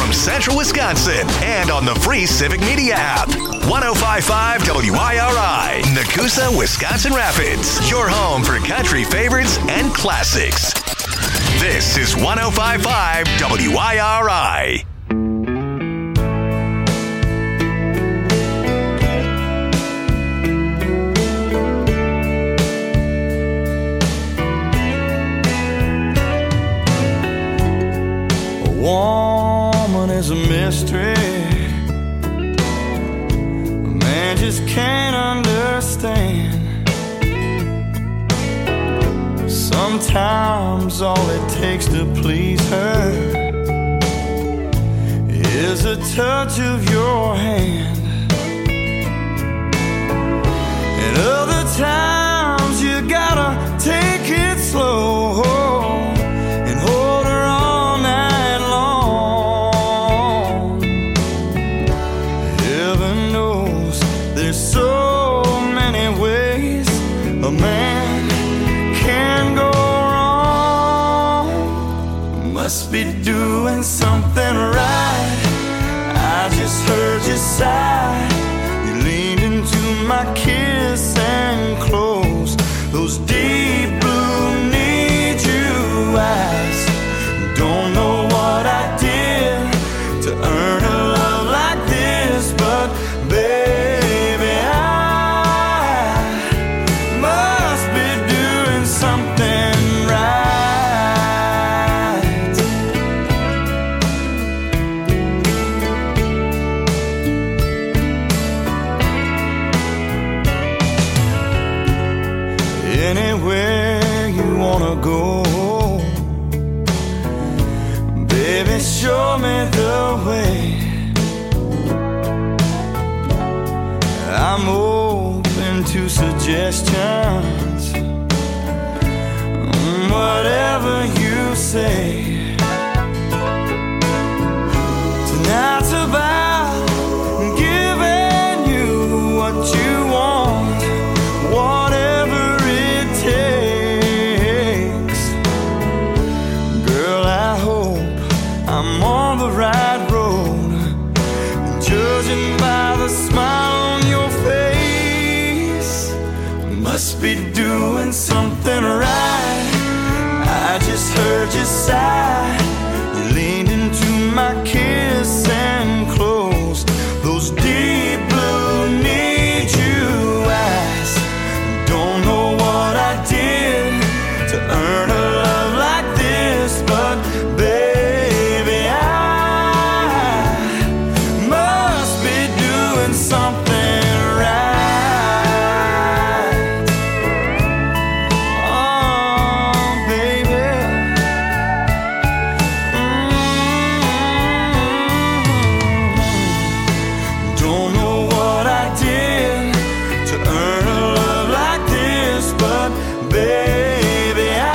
from Central Wisconsin and on the free Civic Media app. 105.5 WIRI, Nakusa, Wisconsin Rapids. Your home for country favorites and classics. This is 105.5 WIRI. Woman is a mystery a man just can't understand. Sometimes all it takes to please her is a touch of your hand, and other times you gotta take it slow and hold her all night long. Heaven knows there's so many ways a man can go wrong. Must be doing something right. I just heard you sigh. You leaned into my kiss and closed those deep blue need you eyes. Don't know what I did to earn a love like this, but baby, I must be doing something right. Anywhere you wanna go, baby, show me the way. I'm open to suggestions, whatever you say. Tonight's about giving you what you want, whatever it takes. Girl, I hope I'm on the right road, judging by the smile on your face. Must be doing something right. I just heard you sigh. You leaned into my kiss and closed those deep blue need you eyes. Don't know what I did to earn a love like this, but baby, I must be doing something right. Oh, baby. Don't know what I did to earn a love like this, but baby, I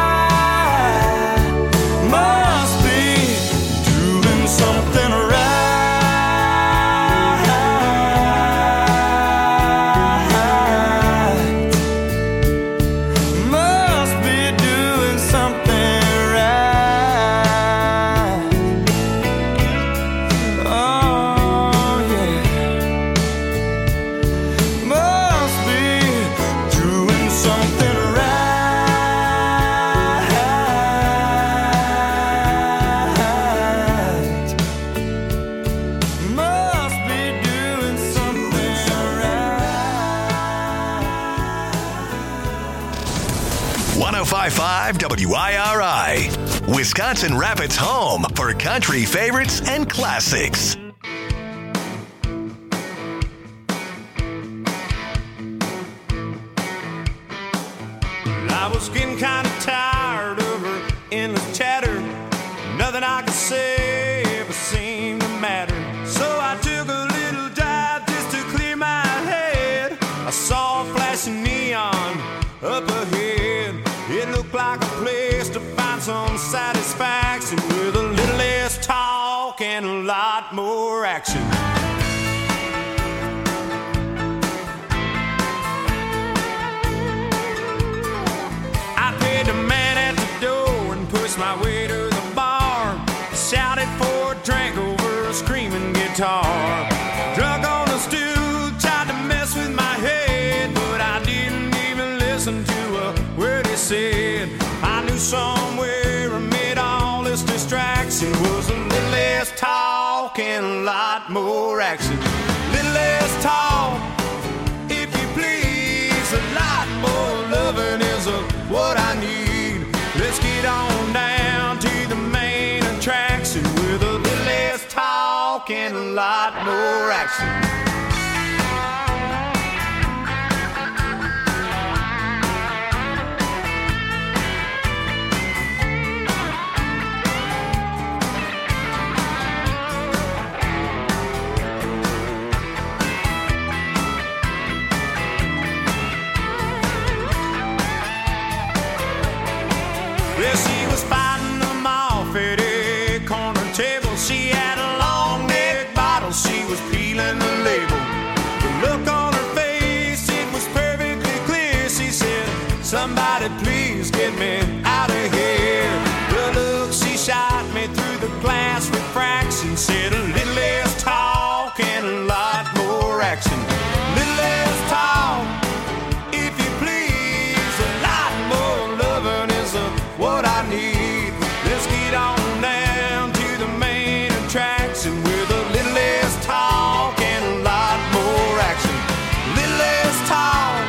must be doing something right. Must be doing something right. Oh, yeah. Must be doing something right. Must be doing something right. 105.5 WIRI, Wisconsin Rapids' home for country favorites and classics. I was getting kind of tired of her endless chatter. Nothing I could say ever seemed to matter. So I took a little drive just to clear my head. I saw a flashing neon up ahead. It looked like a place to find some satisfaction with a little less talk and a lot more action. I paid the man at the door and pushed my way to the bar. Shouted for a drink. guitar. Drunk on a stool, tried to mess with my head, but I didn't even listen to a word he said. I knew somewhere amid all this distraction was a little less talk and a lot more action. Little less talk, if you please, a lot more loving is what I need. Let's get on down to the main attraction with a little less talk and a lot more action. Well, she was fighting them off at a corner table. She had a long neck bottle, she was peeling the label. The look on her face, it was perfectly clear. She said, somebody please get me out of here. The look she shot me through the glass refraction said a little less talk and a lot more action. Little less talk, if you please, a lot more loving is what I need. Let's get on down to the main attraction with a little less talk and a lot more action. Little less talk,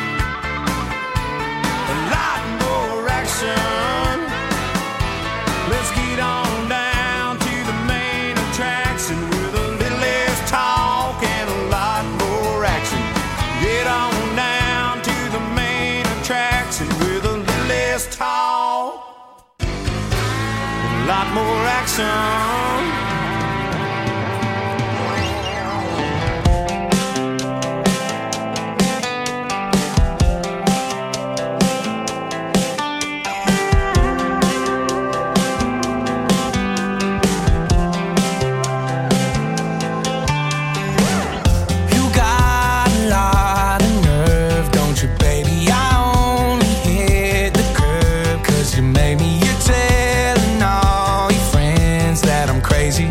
a lot more action. Let's get on down to the main attraction with a little less talk and a lot more action. Get on down to the main attraction with a little less talk, a lot more action. You got a lot of nerve, don't you, baby? I only hit the curb 'cause you made me. You're telling all your friends that I'm crazy.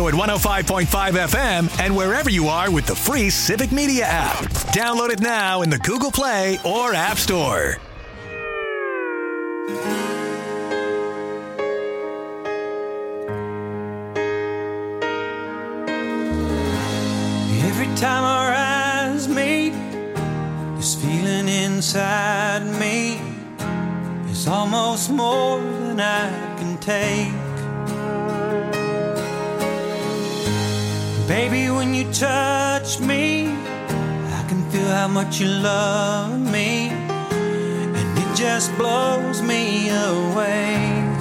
radio at 105.5 FM and wherever you are with the free Civic Media app. Download it now in the Google Play or App Store. Every time our eyes meet, this feeling inside me is almost more than I can take. Baby, when you touch me, I can feel how much you love me, and it just blows me away.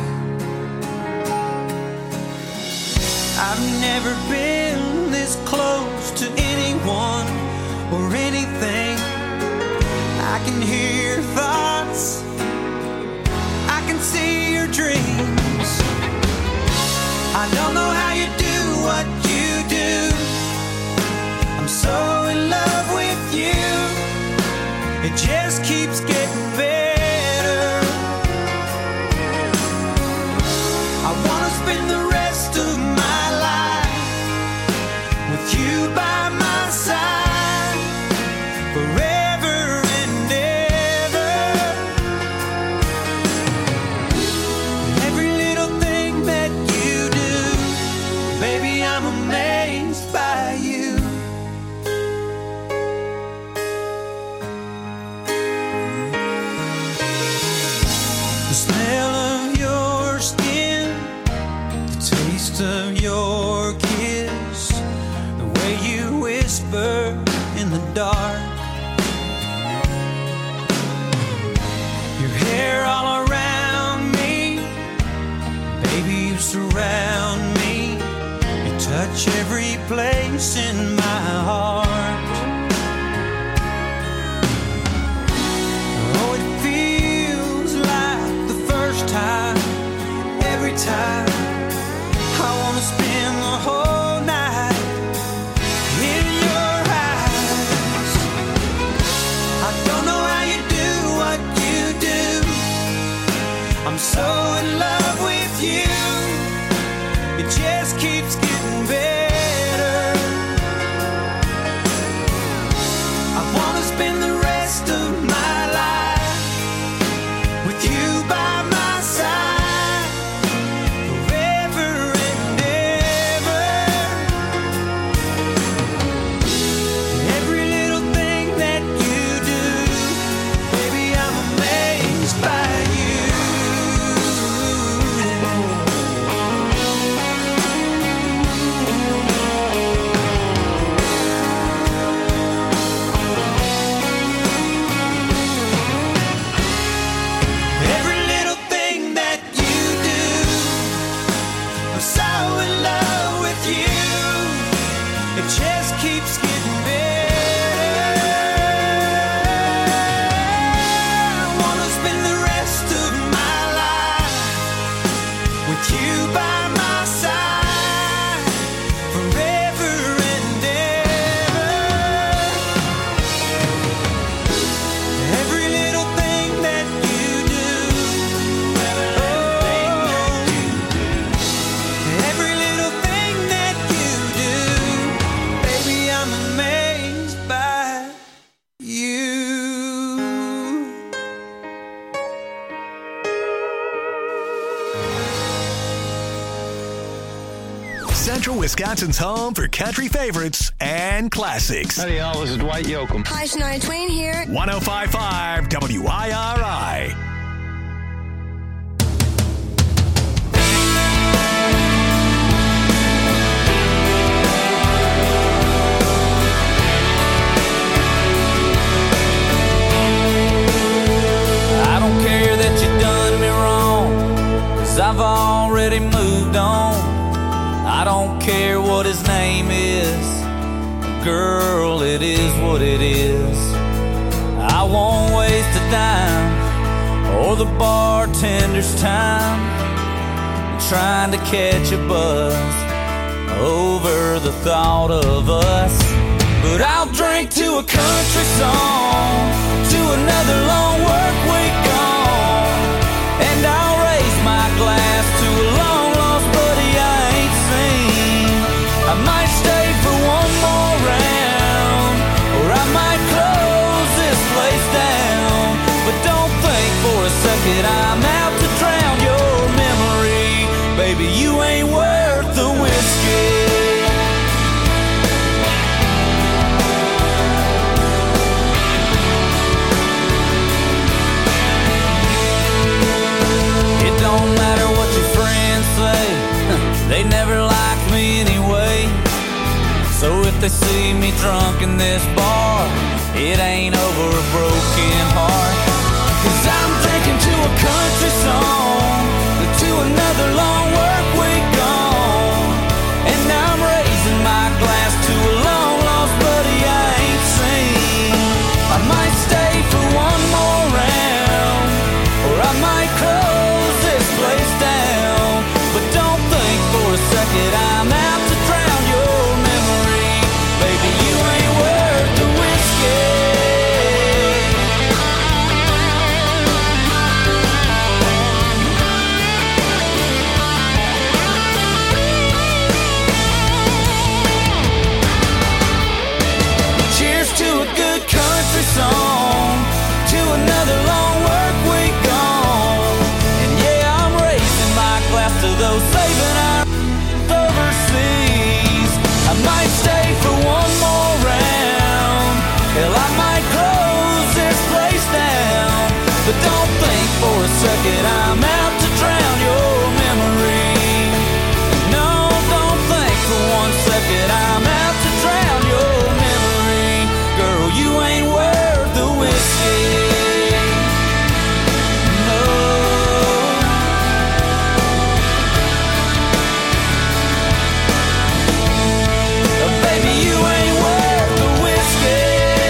I've never been this close to anyone or anything. I can hear your thoughts, I can see your dreams. I don't know how you do what you do. I'm so in love with you. It just keeps getting better. I wanna spend the rest of my life with you by my side forever and ever. Every little thing that you do, baby, I'm amazed by you. The smell of your skin, the taste of your kiss, the way you whisper in the dark, your hair all around me, baby, you surround me, you touch every place in my heart. Oh, it feels like the first time, every time. I wanna spend the whole night in your eyes. I don't know how you do what you do. I'm so in love with you. It just keeps getting better. I wanna spend the rest of my life with you by my side forever and ever. Every little thing that you do, baby, I'm amazed by you. Every little thing that you do, I'm so in love with you. It just keeps getting better. I wanna spend the rest of my life with you by my side forever and ever. Every little thing that you do, every little thing that you do, baby, I'm amazed by you. Central Wisconsin's home for country favorites and classics. Howdy, y'all. This is Dwight Yoakam. Hi, Shania Twain here. 105.5 WIRI. I don't care that you done me wrong, 'cause I've already moved on. I don't care what his name is, girl, it is what it is. I won't waste a dime or the bartender's time trying to catch a buzz over the thought of us. But I'll drink to a country song, to another long work week gone, and I'll raise my glass to a long lost buddy I ain't seen. drunk in this bar, it ain't over a broken heart. 'Cause I'm drinking to a country song, to another long work week gone, and I'm raising my glass to a long lost buddy I ain't seen. I might stay for one more round, or I might close this place down, but don't think for a second I'm out to drown your memory. Baby, you ain't worth the whiskey. Cheers to a good country song, to another long work week gone, and yeah, I'm raising my glass to those saving our overseas. I might stay for one more round, hell, I might close this place down, but don't think for a second I'm out to drown your memory. No, don't think for 1 second I'm out to drown your memory. Girl, you ain't worth the whiskey. No. Baby, you ain't worth the whiskey.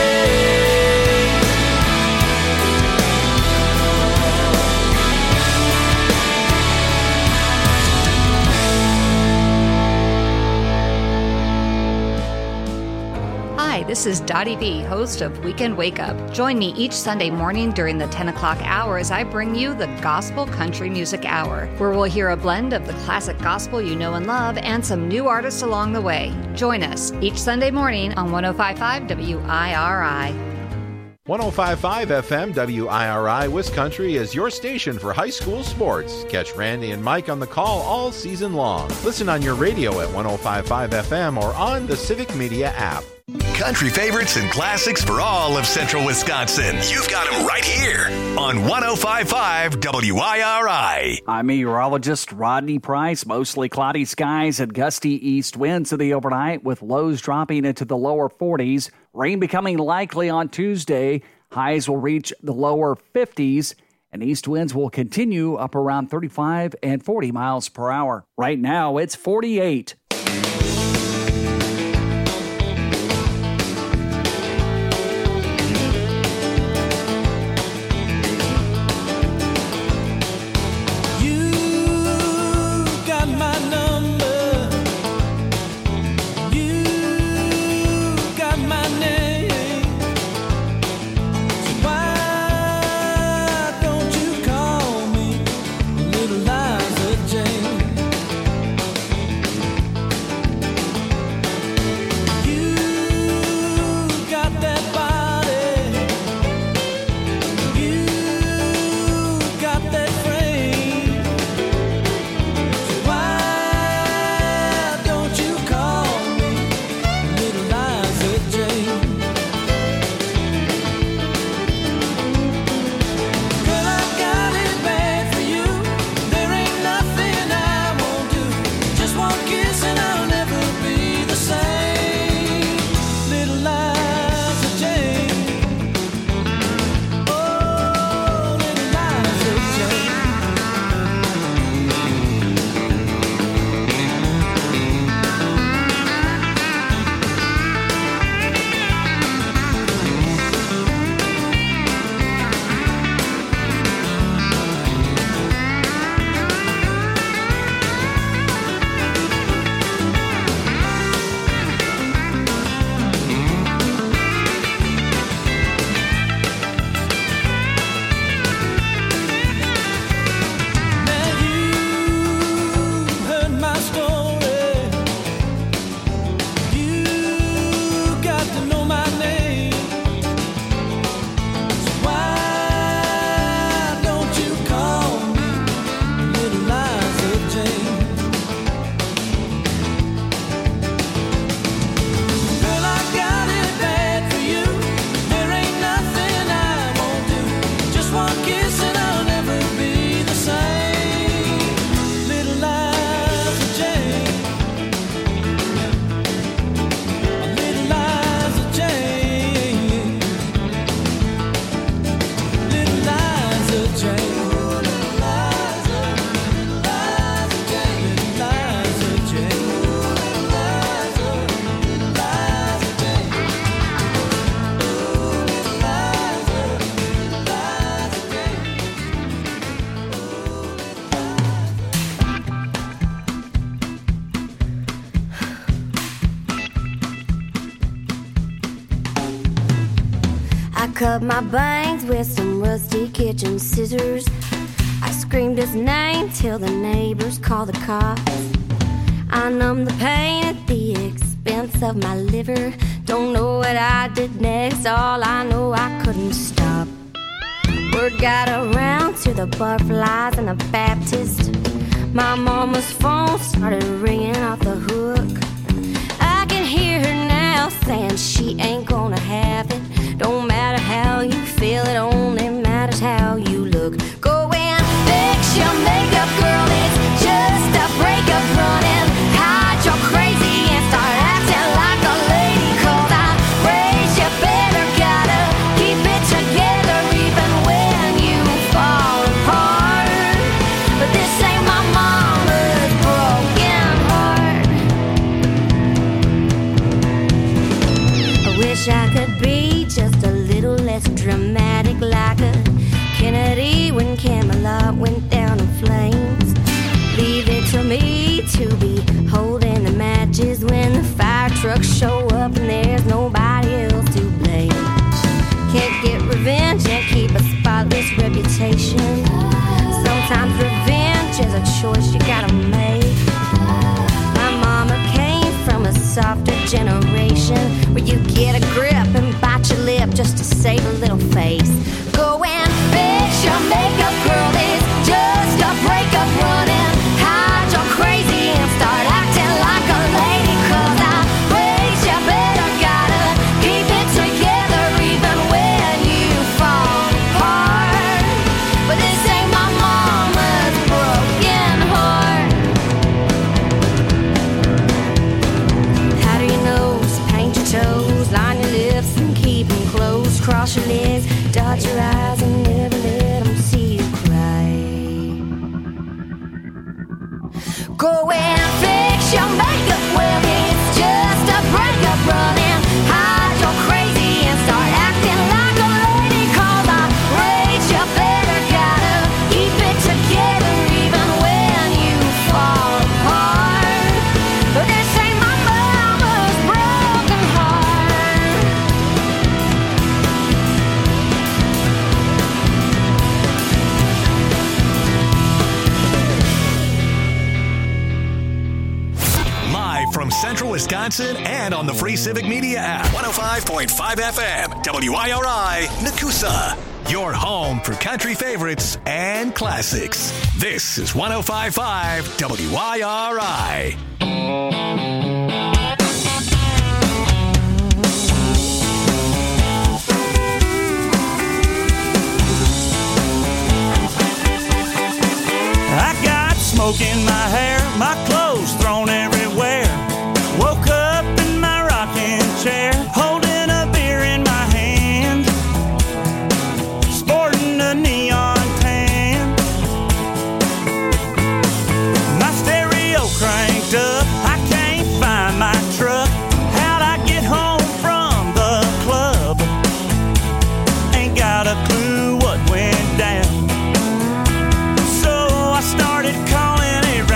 Hi, this is Dottie V, host of Weekend Wake Up. Join me each Sunday morning during the 10 o'clock hour as I bring you the Gospel Country Music Hour, where we'll hear a blend of the classic gospel you know and love and some new artists along the way. Join us each Sunday morning on 105.5 WIRI. 105.5 FM WIRI Wiscountry is your station for high school sports. Catch Randy and Mike on the call all season long. Listen on your radio at 105.5 FM or on the Civic Media app. Country favorites and classics for all of central Wisconsin. You've got them right here on 105.5 WIRI. I'm meteorologist Rodney Price. Mostly cloudy skies and gusty east winds in the overnight with lows dropping into the lower 40s. Rain becoming likely on Tuesday. Highs will reach the lower 50s. And east winds will continue up around 35 and 40 miles per hour. Right now, it's 48. cut my bangs with some rusty kitchen scissors. I screamed his name till the neighbors called the cops. I numbed the pain at the expense of my liver. Don't know what I did next, all I know I couldn't stop. Word got around to the Barflies and the Baptist. My mama's phone started ringing off the hook. I can hear her now saying she ain't gonna have it. Don't matter how you feel, it only matters how you look. Go and fix your makeup, girl, it's just a breakup. Running, hide your crazy and start acting like a lady. Cause I raised you better, gotta keep it together even when you fall apart. But this ain't my mama's broken heart. I wish I could be just a little less dramatic, like a Kennedy when Camelot went down in flames. Leave it to me to be holding the matches when the fire trucks show up and there's nobody else to blame. Can't get revenge and keep a spotless reputation. Sometimes revenge is a choice you gotta make. My mama came from a softer generation where you get a grip and bite your lip just to save a little face. Go and fix your makeup, girl, it's just a breakup. Running, hide your crazy and start acting like a lady. Cause I raised you better, gotta keep it together even when you fall apart. But this ain't my mama's broken heart. How do you nose, paint your toes, line your lips and keep them closed. Cross your legs, dot your eyes and never let them see you cry. Go and fix your makeup, well it's just a breakup. Running, hide your crazy and start acting like a lady. Cause I raised you better, gotta keep it together even when you fall apart. But this ain't my mama's broken heart. Live from Central Wisconsin and on the free Civic Media app. 105.5 FM, WIRI, Nakusa. Your home for country favorites and classics. This is 105.5 WIRI. I got smoke in my hair, my clothes thrown everywhere. Woke up in my rocking chair, holding a beer in my hand, sporting a neon tan. My stereo cranked up, I can't find my truck. How'd I get home from the club? Ain't got a clue what went down. So I started calling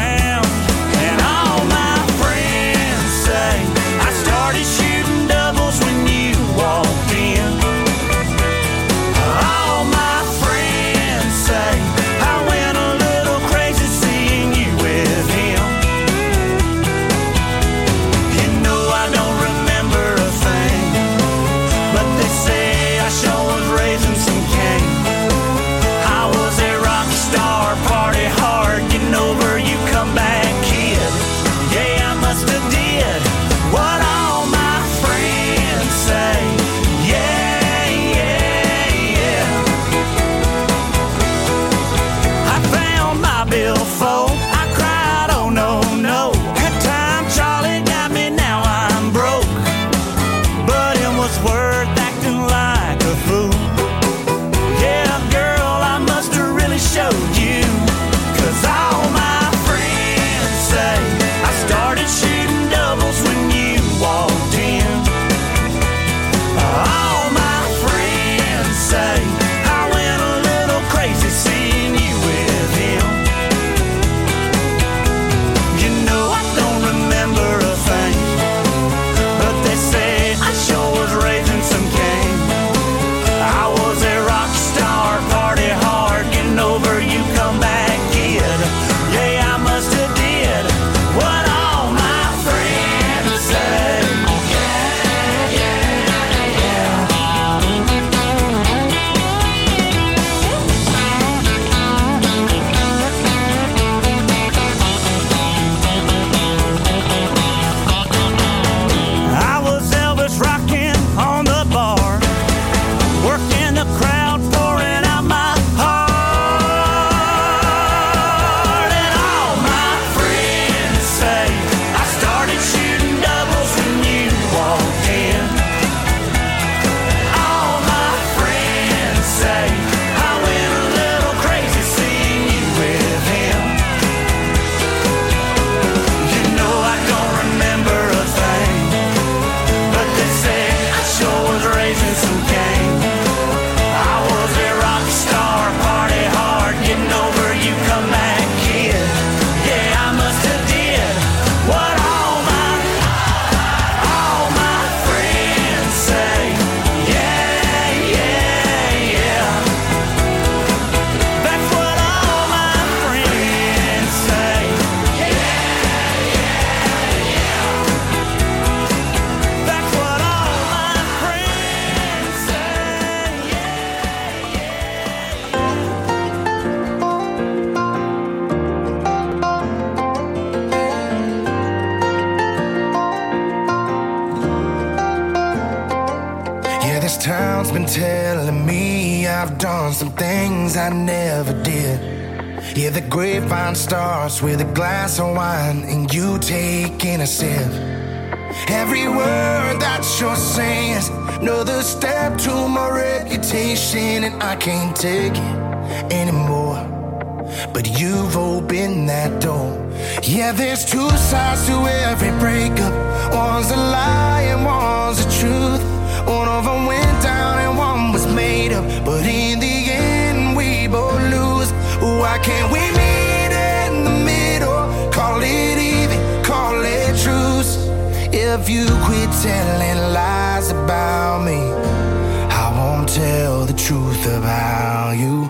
around's been telling me I've done some things I never did. Yeah, the grapevine starts with a glass of wine and you taking a sip. Every word that you're saying is another step to my reputation, and I can't take it anymore. But you've opened that door. Yeah, there's two sides to every breakup. One's a lie and one's the truth. One of them went down and one was made up, but in the end we both lose. Why can't we meet in the middle? Call it even, call it truce. If you quit telling lies about me, I won't tell the truth about you.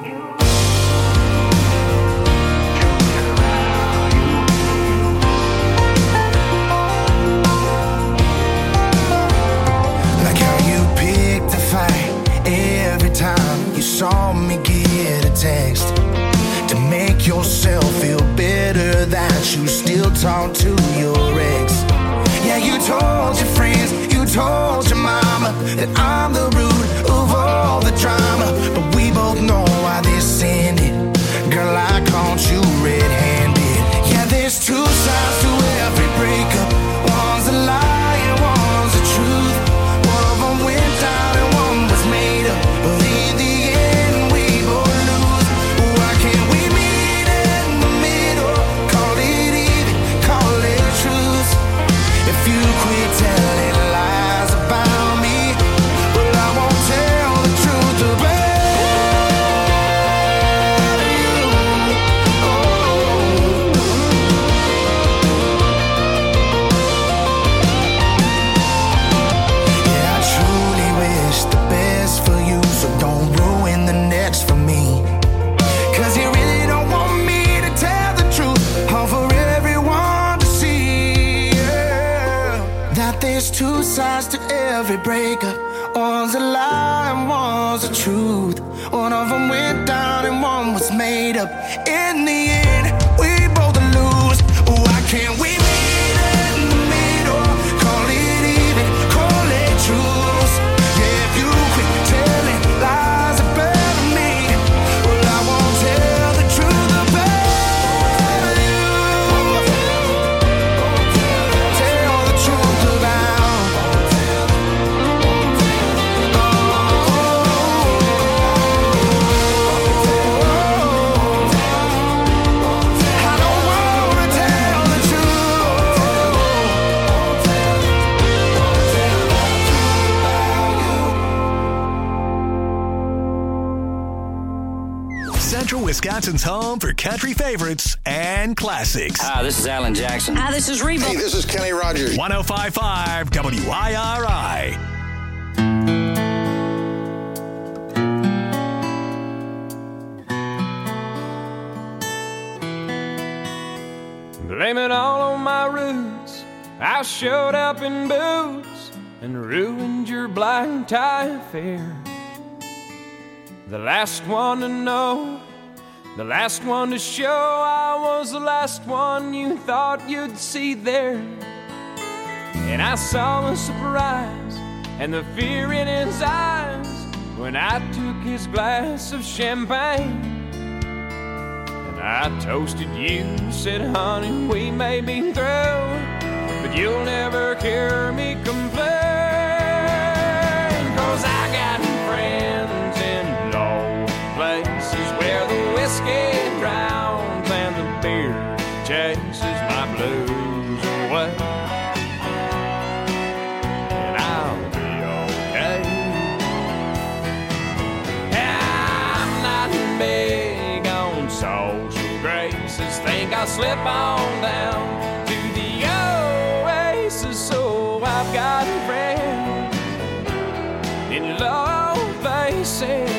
Like how you picked a fight every time you saw me get a text, to make yourself feel better that you still talk to your ex. Yeah, you told your friends, you told your mama that I'm the root of all the drama. But we both know why this ended. Girl, I caught you red-handed. Yeah, there's two sides to every breakup. One's a lie and one's the truth. One of them went down and one was made up, but in the end we both lose. Why can't we meet in the middle? Call it even, call it truth. If you quit telling lies about me, well, I won't tell the truth about you. Oh. Yeah, I truly wish the best for you, so don't ruin the next for me. 'Cause you really don't want me to tell the truth, all for everyone to see. Yeah. That there's two sides to every breakup. One's a lie and one's the truth. One of them went down and one was made up. In the end, we both lose. Why can't we meet in the middle? Call it even, call it truth. Yeah, if you quit telling lies about me, well, I won't tell the truth about you. Tell the truth about. I don't wanna tell the truth. Central Wisconsin's home for country favorites and classics. Hi, this is Alan Jackson. Hi, this is Reba. Hey, this is Kenny Rogers. 105.5 WIRI. Blame it all on my roots. I showed up in boots and ruined your black tie affair. The last one to know, the last one to show. I was the last one you thought you'd see there. And I saw the surprise and the fear in his eyes when I took his glass of champagne. I toasted you, said, honey, we may be through, but you'll never hear me complain. 'Cause I got friends in low places where the whiskey drowns and the beer chases my blues away. And I'll be okay. I'm not big on social graces. Think I'll slip on down to the oasis. So I've got friends in low places.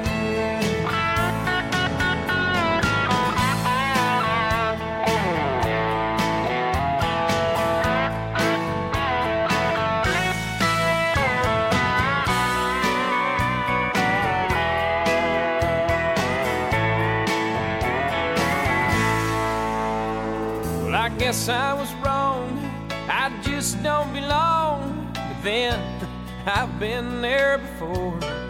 I guess I was wrong, I just don't belong. But then, I've been there before.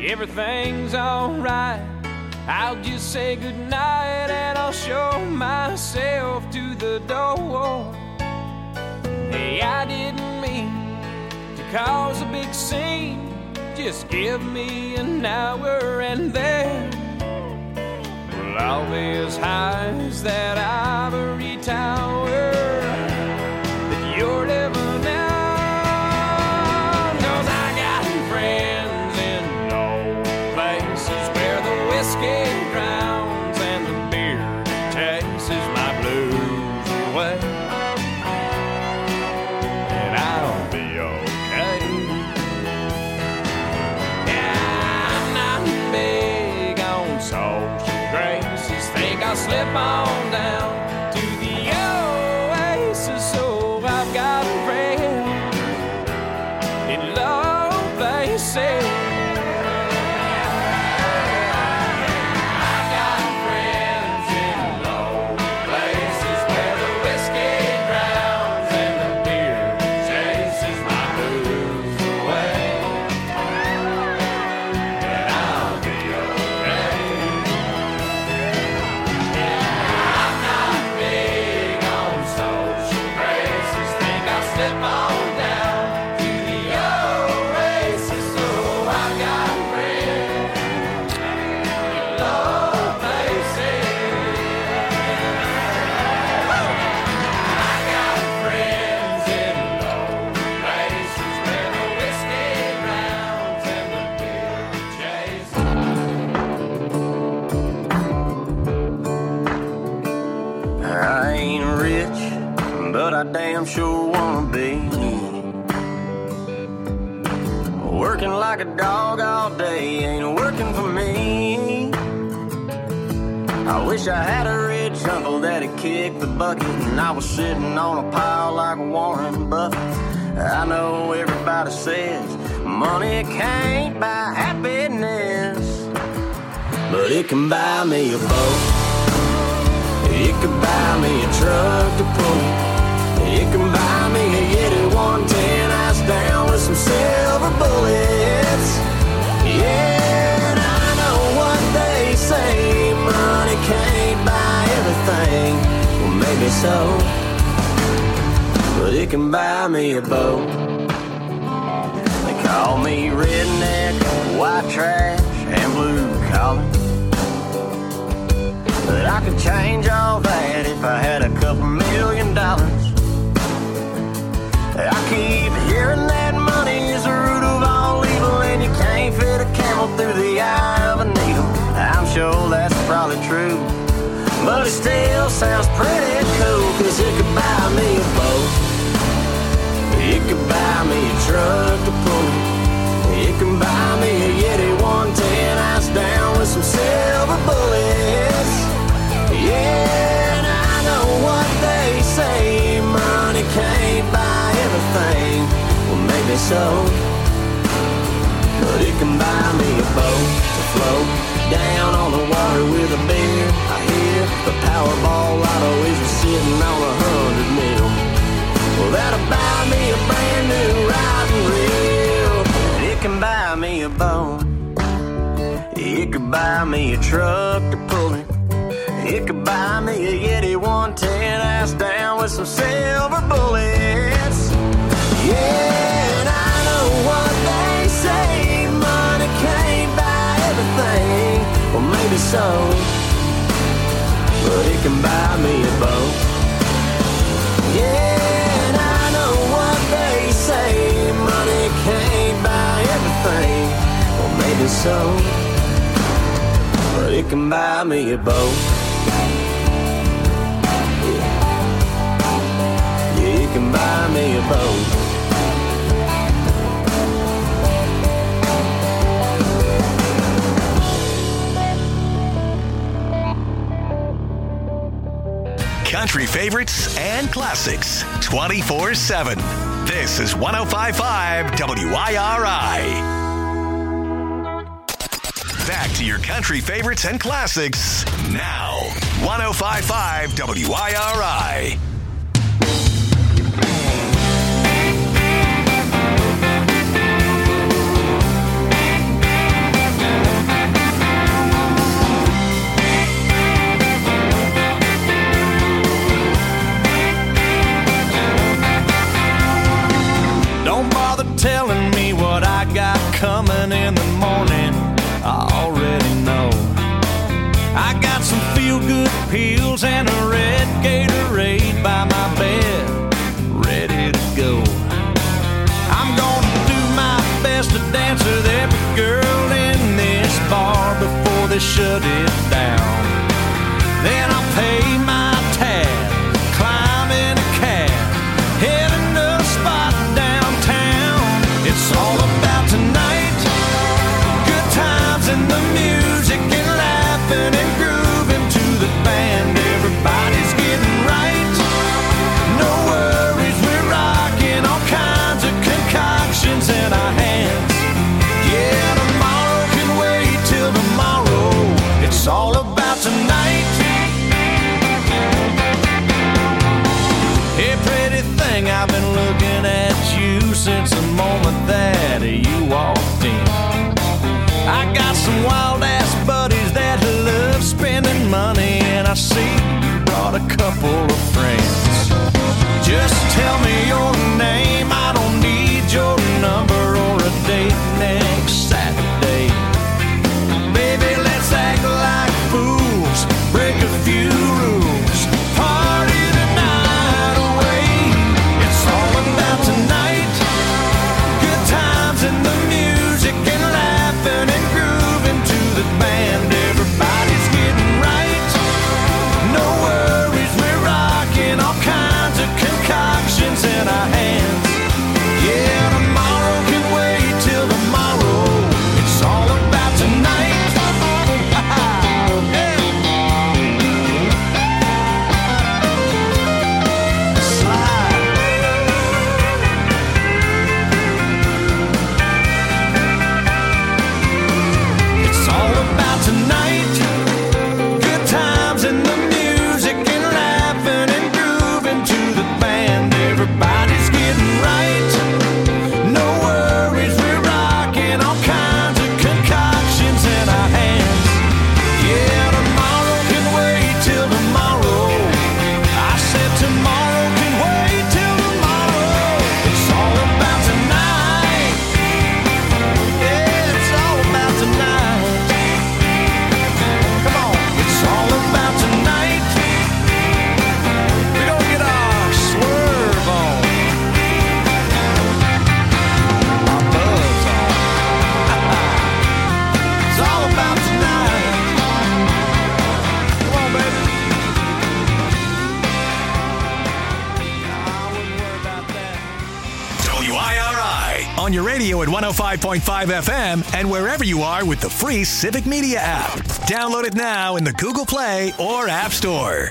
everything's alright. I'll just say goodnight and I'll show myself to the door. Hey, I didn't mean to cause a big scene. Just give me an hour and then we'll all be as high as that ivory tower that you're living in. 'Cause I got friends in old places where the whiskey drowns and the beer chases my blues away. And I'll be okay. Yeah, I'm not big on social graces. Think I'll slip on down to the oasis. So I've got friends in low places. I've got friends in low places where the whiskey drowns and the beer chases my blues away. And I'll be okay. Yeah, I'm not big on social graces. Think I'll slip on down to the oasis. So I've got friends in low places. I got friends in low places where the whiskey drowns and the beer chases. I ain't rich, but I damn sure wanna be. Working like a dog all day ain't working for me. I wish I had a rich uncle that'd kick the bucket and I was sitting on a pile like Warren Buffett. I know everybody says money can't buy happiness, but it can buy me a boat. It could buy me a truck to pull. It can buy me a Yeti 110 ass down with some silver bullets. Yeah, and I know what they say, money can't buy everything. Well, maybe so, but it can buy me a boat. They call me redneck, white trash, and blue collar. But I could change all that if I had a couple $1 million. I keep hearing that money is the root of all evil, and you can't fit a camel through the eye of a needle. I'm sure that's probably true, but it still sounds pretty cool, 'cause it could buy me a boat. It could buy me a truck to pull. It can buy me a Yeti 110 ice down with some silver bullets. Yeah, and I know what they say, money can't buy everything. Well, maybe so, but it can buy me a boat to float down on the water with a beer. I hear the Powerball lotto is sitting on 100 mil. Well, that'll buy me a brand new riding reel. And it can buy me a boat. It could buy me a truck to pull it. It could buy me a Yeti 110 ass down with some silver bullets. Yeah, and I know what they say, money can't buy everything. Well, maybe so, but it can buy me a boat. Yeah, and I know what they say, money can't buy everything. Well, maybe so, but it can buy me a boat. Yeah, it can buy me a boat. Country favorites and classics 24/7. This is 105.5 WIRI. Back to your country favorites and classics now. 105.5 WIRI. good pills and a red Gatorade by my bed, ready to go. I'm gonna do my best to dance with every girl in this bar before they shut it down. Then I'll pay my tab, climb in a cab, heading to a spot downtown. It's all about tonight, good times and the music and laughing and grooving to the band. Everybody's getting right, no worries, we're rocking all kinds of concoctions in our hands. Yeah, tomorrow can wait till tomorrow. It's all about tonight. Hey, pretty thing, I've been looking at you since the moment that you walked in. I got some wild-ass buddies that love spending money, and I see you brought a couple of friends. Just tell me your name, I don't need your number or a date next Saturday. Baby, let's act like fools, break a few rules, party the night away. It's all about tonight, good times and the music and laughing and grooving to the band. Everybody's getting right, no worries, we're rocking all kinds of concoctions in our hands. Yeah, tomorrow can wait till tomorrow. It's all about tonight. It's all about tonight, good times and the music and laughing and grooving to the band. Everybody's getting right, no worries, we're rocking all kinds of concoctions in our hands. Yeah, tomorrow can wait till tomorrow. I said tomorrow can wait till tomorrow. It's all about tonight. Yeah, it's all about tonight. Come on, it's all about tonight. We're gonna get our swerve on, our buzz on. It's all about tonight. Come on, baby. I wouldn't worry about that. WIRI on your radio at 105.5 FM and wherever you are with the free Civic Media app. Download it now in the Google Play or App Store.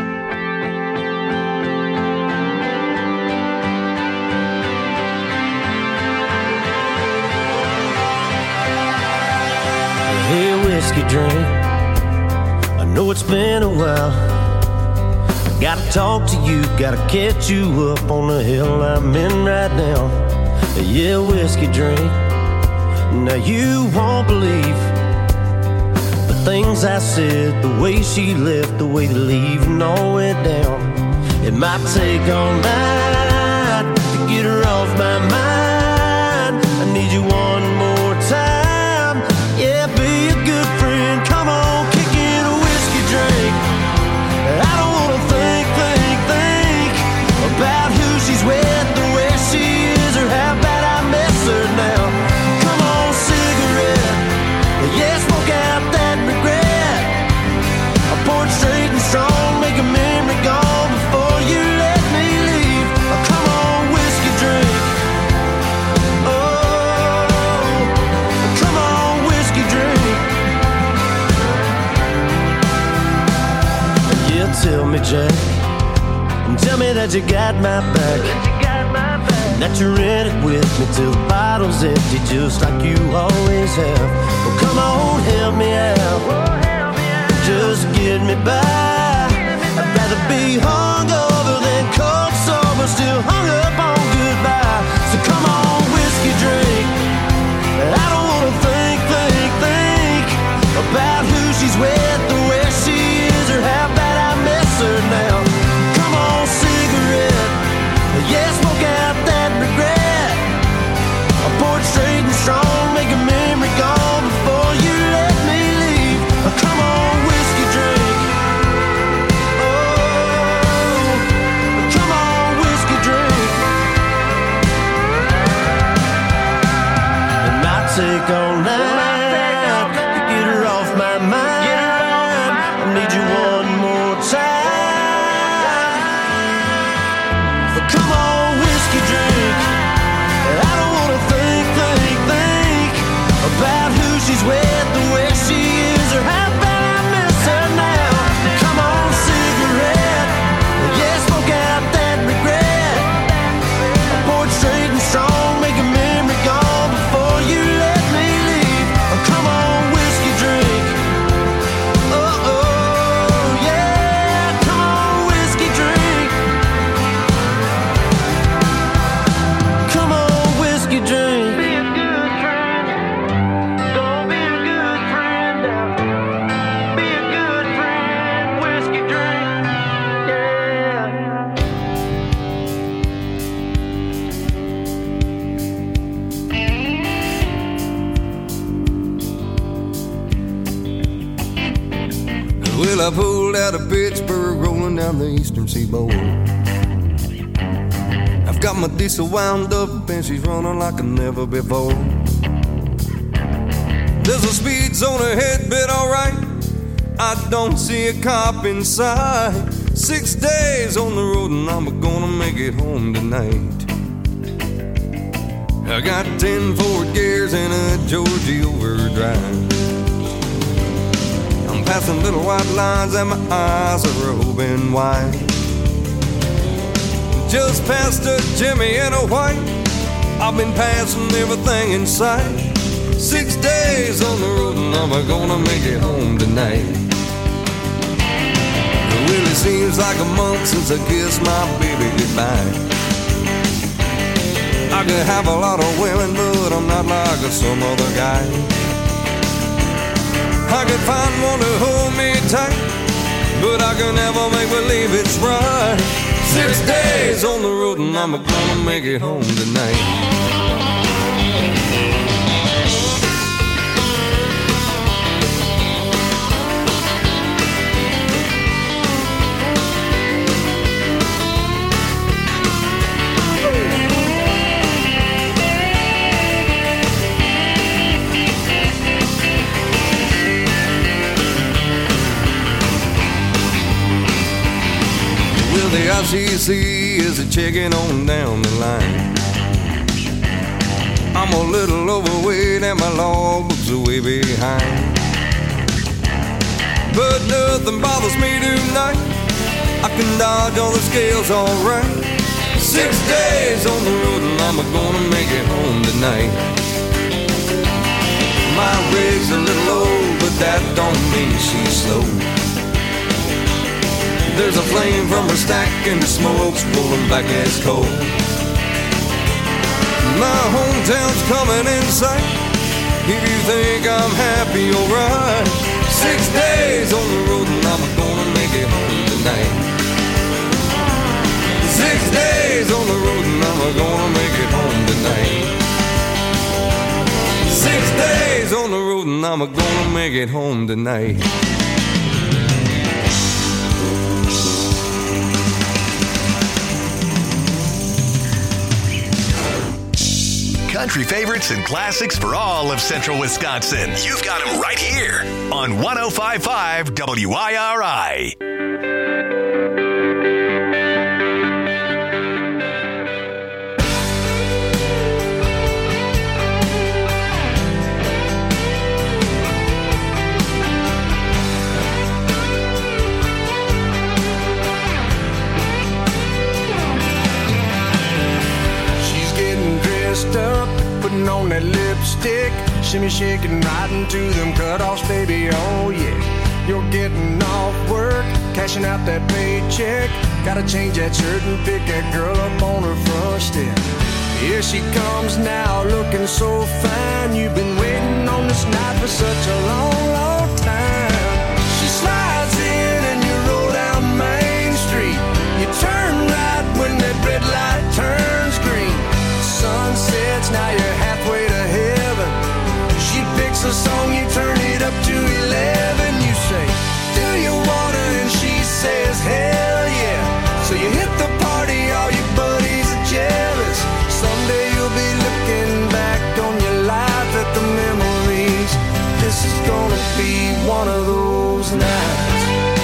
Hey, whiskey drink, I know it's been a while. Gotta talk to you, gotta catch you up on the hill I'm in right now. Yeah, whiskey drink, now you won't believe the things I said, the way she left, the way the leaving all went down. It might take all night to get her off my mind. I need you one more time. Yeah, be a good friend. Come on, kick in a whiskey drink. I don't wanna think about who she's with, the way she is, or how bad I miss her now. Come on, cigarette. Yeah, smoke out that regret. I pour it straight and strong, make a memory gone before you let me leave. Come on, whiskey drink. Oh, come on, whiskey drink. Yeah, tell me, Jack, and tell me that you got my back, that you're in it with me till the bottle's empty, just like you always have. Well, come on, help me out, just get me by. I'd rather be hungover than cold sober, still hung up on goodbye. So come on, whiskey drink. I don't wanna think about who she's with, the way she is, or how bad I miss her now. Come on, cigarette. Yeah, smoke out that regret. I pour it straight and strong, make a memory gone before you let me leave. Come on, whiskey drink. Well, I pulled out of Pittsburgh, rolling down the eastern seaboard. I've got my diesel wound up and she's running like never before. There's a speed zone ahead, but alright, I don't see a cop in sight. 6 days on the road and I'm gonna make it home tonight. I got 10 forward gears and a Georgie overdrive. I'm passing little white lines and my eyes are open wide. Just past a Jimmy and a white, I've been passing everything in sight. 6 days on the road and I'm gonna make it home tonight. It really seems like a month since I kissed my baby goodbye. I could have a lot of women, but I'm not like some other guy. I could find one to hold me tight, but I can never make believe it's right. 6 days on the road and I'm gonna make it home tonight. The ICC is a checking on down the line. I'm a little overweight and my logbook's way behind. But nothing bothers me tonight. I can dodge all the scales alright. 6 days on the road and I'm gonna make it home tonight. My rig's a little old, but that don't mean she's slow. There's a flame from her stack and the smoke's rolling back as coal. My hometown's coming in sight. If you think I'm happy, alright. 6 days on the road and I'm gonna make it home tonight. 6 days on the road and I'm gonna make it home tonight. 6 days on the road and I'm gonna make it home tonight. Country favorites and classics for all of Central Wisconsin. You've got them right here on 105.5 WIRI. Up, putting on that lipstick, shimmy shaking right into them cutoffs, baby. Oh yeah, you're getting off work, cashing out that paycheck. Gotta change that shirt and pick that girl up on her front step. Here she comes now, looking so fine. You've been waiting on this night for such a long, long time. She slides in and you roll down Main Street. You turn right when that red light turns green. Sun sets, now you're halfway to heaven. She picks a song, you turn it up to 11. You say, do you wanna? And she says, hell yeah. So you hit the party, all your buddies are jealous. Someday you'll be looking back on your life at the memories. This is gonna be one of those nights.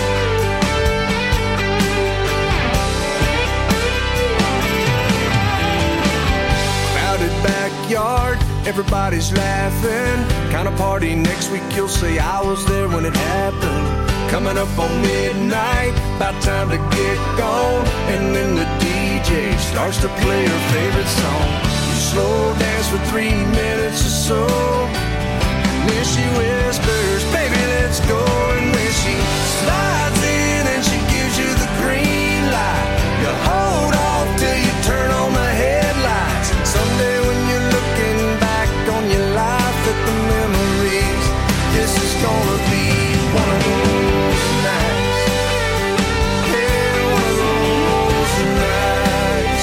Backyard, everybody's laughing. Kind of party next week, you'll say I was there when it happened. Coming up on midnight, about time to get gone. And then the DJ starts to play her favorite song. You slow dance for 3 minutes or so, and then she whispers, baby, let's go. And when she slides in and she gives you the green light, you hold off till you turn on the headlights. Someday when you're looking back on your life at the memories, this is gonna be one of those nights. Yeah, one of those nights.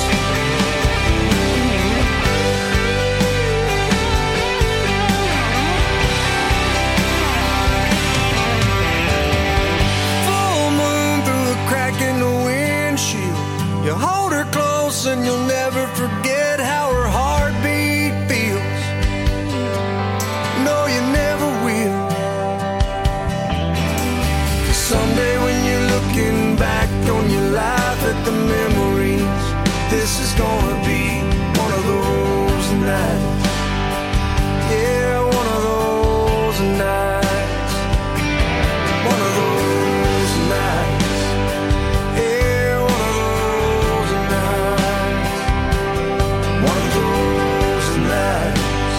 this is gonna be one of those nights. Yeah, one of those nights. One of those nights. Yeah, one of those nights. One of those nights.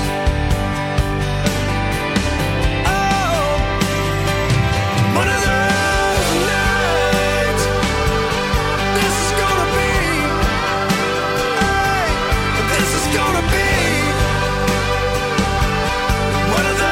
Oh, one of those nights. This is gonna be, hey, this is gonna be one of those nights.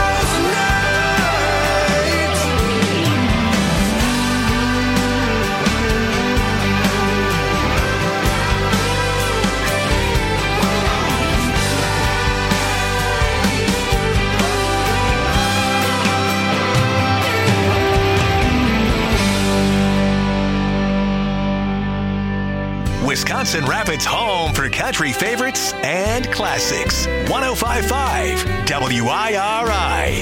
Wisconsin Rapids' home for country favorites and classics. 105.5 WIRI.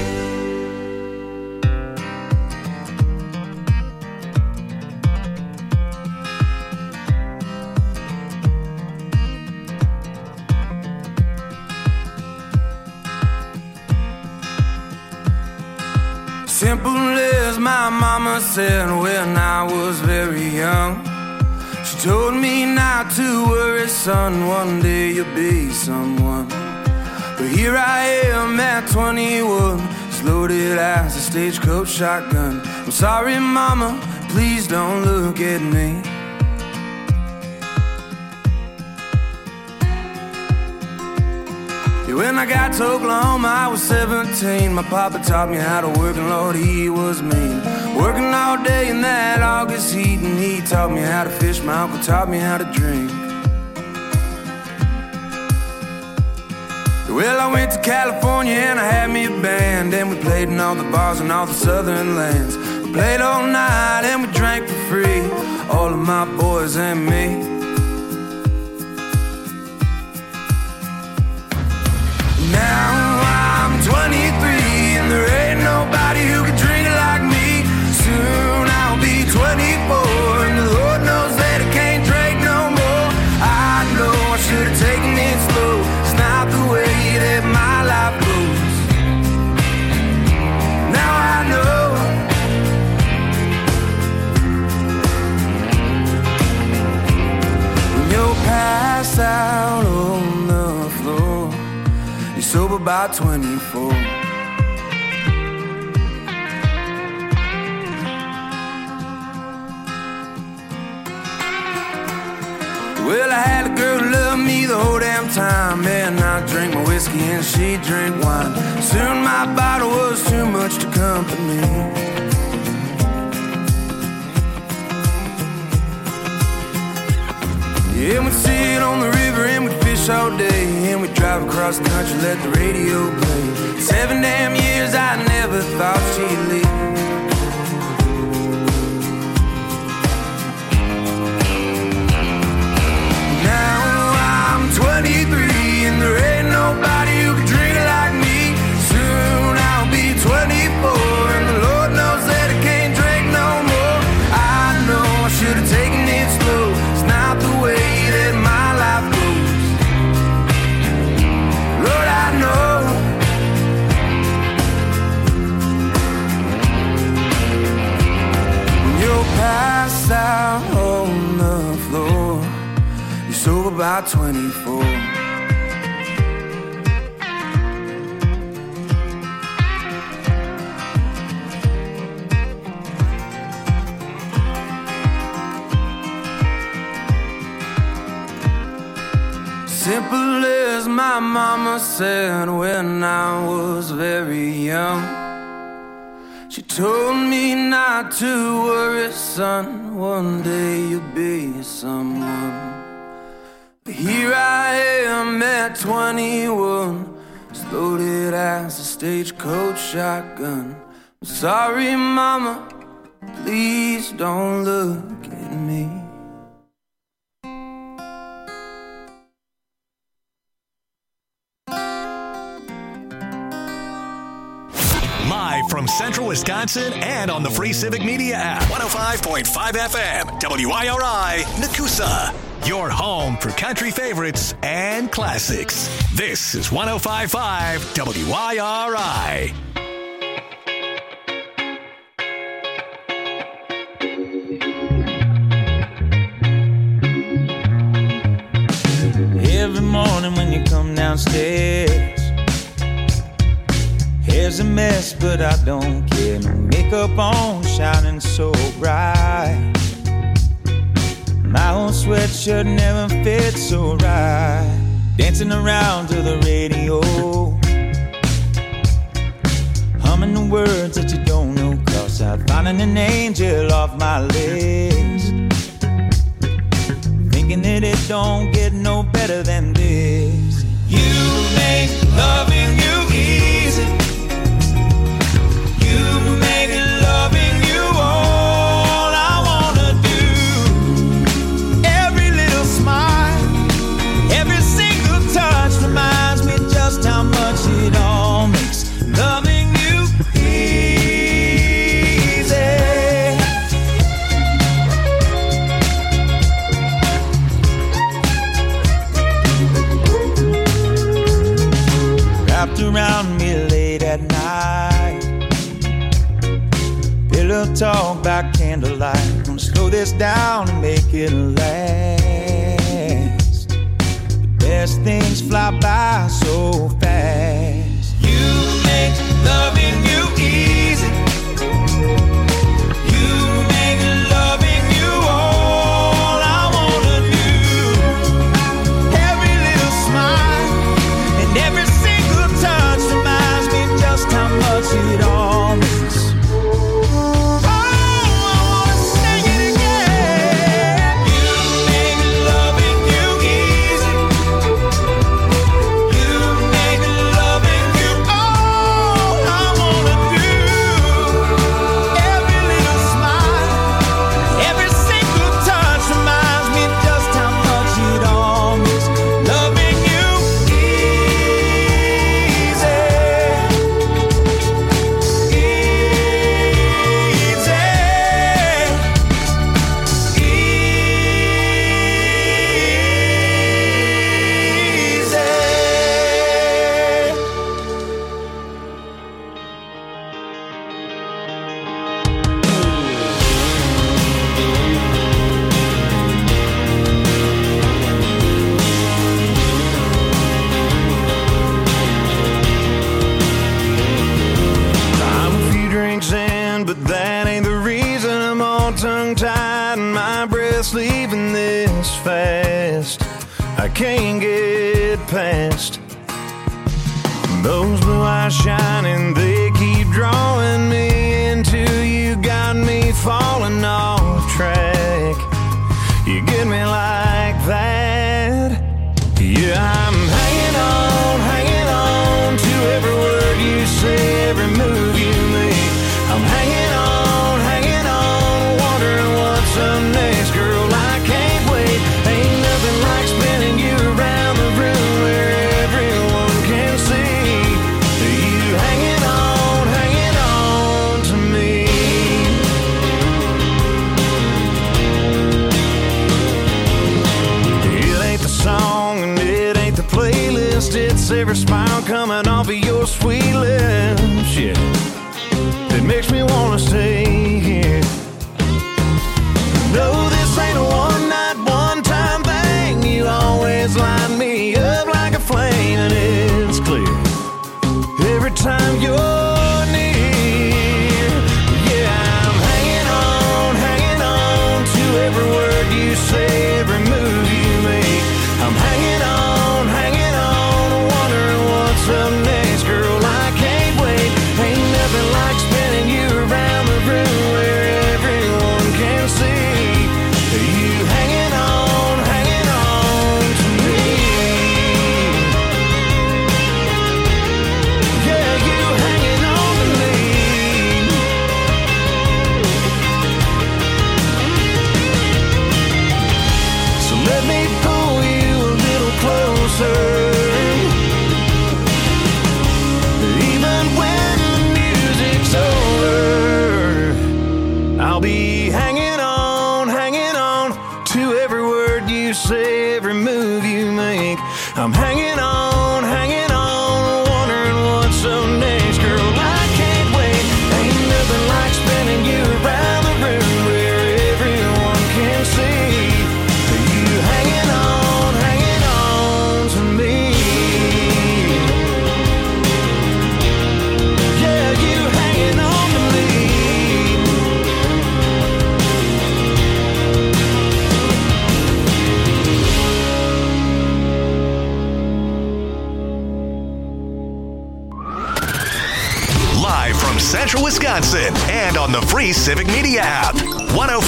Simple as my mama said when I was very young. She told me not to worry, son, one day you'll be someone. But here I am at 21, as loaded as a stagecoach shotgun. I'm sorry, mama, please don't look at me. When I got to Oklahoma, I was 17. My papa taught me how to work, and Lord, he was mean. Working all day in that August heat, and he taught me how to fish. My uncle taught me how to drink. Well, I went to California and I had me a band, and we played in all the bars in all the southern lands. We played all night and we drank for free, all of my boys and me. Now I'm 23 and there ain't nobody who can drink it like me. Soon I'll be 24 and the Lord knows that I can't drink no more. I know I should have taken it slow. It's not the way that my life goes. Now I know. When you're passed out on the floor, sober by 24. Well, I had a girl who loved me the whole damn time, man. I drank my whiskey and she drank wine. Soon my bottle was too much to comfort me. Yeah, we'd sit on the river and we'd fish all day, and we'd drive across the country, let the radio play. 7 damn years I never thought she'd leave. Now I'm 23 and there ain't nobody who can drink it like me. Soon I'll be 24 and the Lord knows that I can't drink no more. I know I should have taken it slow. It's not the way that my life goes. Lord, I know. When you're passed out on the floor, you're sober by 24. Simple as my mama said when I was very young. She told me not to worry, son, one day you'll be someone. But here I am at 21, as loaded as a stagecoach shotgun. I'm sorry, mama, please don't look at me. Live from Central Wisconsin and on the free Civic Media app. 105.5 FM, WIRI, Nakusa. your home for country favorites and classics. This is 105.5 WIRI. Every morning when you come downstairs, hair's a mess, but I don't care. No makeup on, shining so bright. My old sweatshirt never fits so right. Dancing around to the radio, humming the words that you don't know, 'cause I'm finding an angel off my list. Thinking that it don't get no better than this. You make loving you easy. You make loving you all I wanna do. Every little smile, every single touch reminds me just how much it all makes loving you easy. Wrapped around me late at night, pillow talk by candlelight. Gonna slow this down and make it last. The best things fly by so fast. You make loving you easy. You make loving you all I wanna do. Every little smile and every single touch reminds me just how much it all means. Oh, I wanna sing it again. You make loving you easy. You make loving you all I wanna do. Every little smile, every single touch reminds me just how much it all means. Loving you easy. I'm a few drinks in, but that ain't the reason I'm all tongue-tied and my breath's leaving this fast. I can't get past those blue eyes shining, they keep drawing me until you got me falling off track. You get me like that. Yeah, I'm hanging on to every word you say, every move you make. I'm hanging on, wondering what's up next, girl. I can't wait. Ain't nothing like spinning you around the room where everyone can see you hanging on. from Central Wisconsin and on the free Civic Media app. 105